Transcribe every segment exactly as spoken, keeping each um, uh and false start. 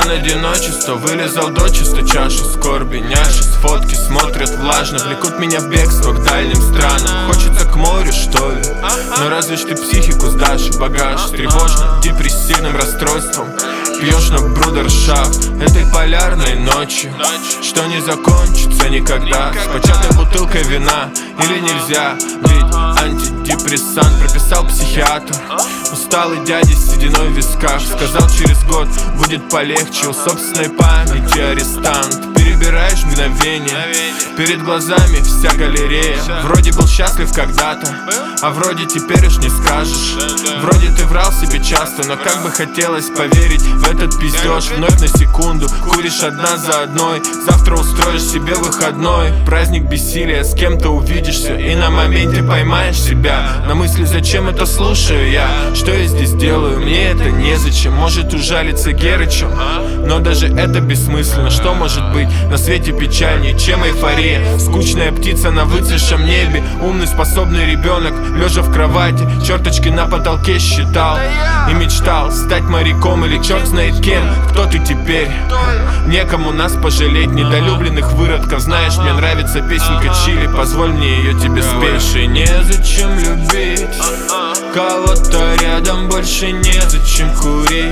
Океан одиночества вылезал дочисто, чашу скорби няши. С фотки смотрят влажно, влекут меня в бегство к дальним странам. Хочется к морю, что ли? Но разве ж ты психику сдашь в багаж тревожно, депрессивным расстройством? Пьешь на брудершафт этой полярной ночью, что не закончится никогда. С початой бутылкой вина или нельзя? Ведь антидепрессант прописал психиатр. Усталый дядя с сединой в висках сказал, через год будет полегче. У собственной памяти арестант. Перебираешь мгновение, перед глазами вся галерея. Вроде был счастлив когда-то, а вроде теперь уж не скажешь. Вроде ты врал себе часто, но как бы хотелось поверить в этот пиздеж. Вновь на секунду куришь одна за одной. Завтра устроишь себе выходной. Праздник бессилия, с кем-то увидишься и на моменте поймаешь себя на мысли, зачем это слушаю я? Что я здесь делаю? Мне это незачем. Может ужалиться Герычем, но даже это бессмысленно. Что может быть на свете печальнее, чем эйфория? Скучная птица на выцветшем небе, умный способный ребенок, лежа в кровати, черточки на потолке считал и мечтал стать моряком или черт знает кем. Кто ты теперь? Некому нас пожалеть, недолюбленных выродков. Знаешь, мне нравится песенка Чили, позволь мне ее тебе спеть. Больше незачем любить кого-то рядом, больше незачем курить.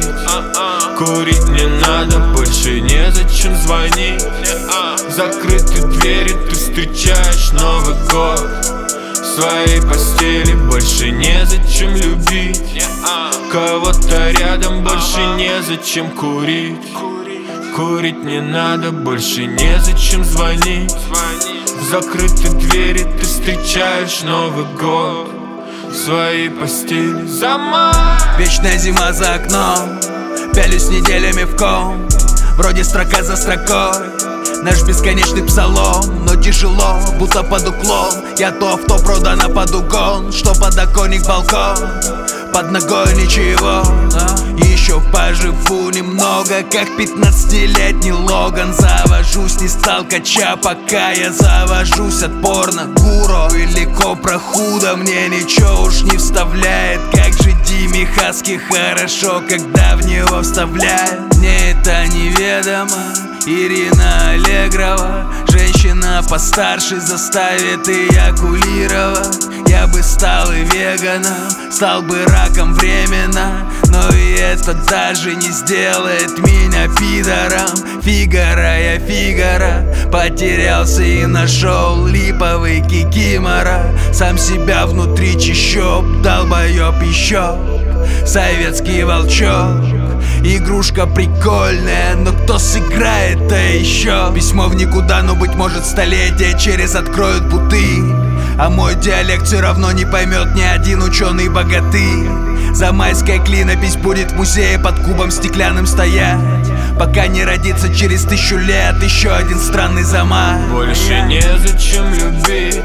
Курить не надо, больше незачем звонить. Закрыты двери, ты встречаешь Новый год в своей постели. Больше незачем любить кого-то рядом, больше незачем курить. Курить не надо, больше незачем звонить. В закрытой двери ты встречаешь Новый год в своей постели. Замай. Вечная зима за окном, пялюсь неделями в ком. Вроде строка за строкой, наш бесконечный псалом. Но тяжело, будто под уклон. Я то авто продано под угон, что подоконник, балкон, под ногой ничего. Еще поживу немного, как пятнадцатилетний Логан. Завожусь, не стал кача, пока я завожусь от порно-гуру или копра худо. Мне ничего уж не вставляет, как же Диме Хаски хорошо, когда в него вставляет. Мне это неведомо. Ирина Аллегрова, женщина постарше, заставит эякулировать. Я бы стал и веганом, стал бы раком временно, но и это даже не сделает меня пидором. Фигаро, я Фигаро, потерялся и нашел липовый кикимора. Сам себя внутри чищоб, долбоеб еще, советский волчок. Игрушка прикольная, но кто сыграет-то еще? Письмо в никуда, но быть может столетия через откроют путы. А мой диалект все равно не поймет ни один ученый богатырь. Замайская клинопись будет в музее под кубом стеклянным стоять, пока не родится через тысячу лет еще один странный замай. Больше незачем любить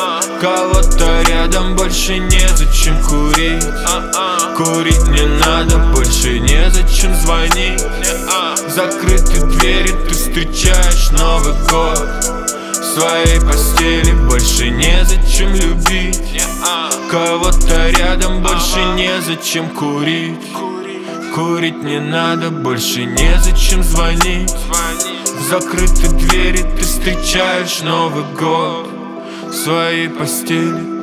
кого-то рядом, больше незачем курить. Курить не надо, больше незачем звонить. Закрыты двери, ты встречаешь Новый год в своей постели. Больше незачем любить кого-то рядом, больше незачем курить. Курить не надо, больше незачем звонить. В закрытой двери ты встречаешь Новый год в своей постели.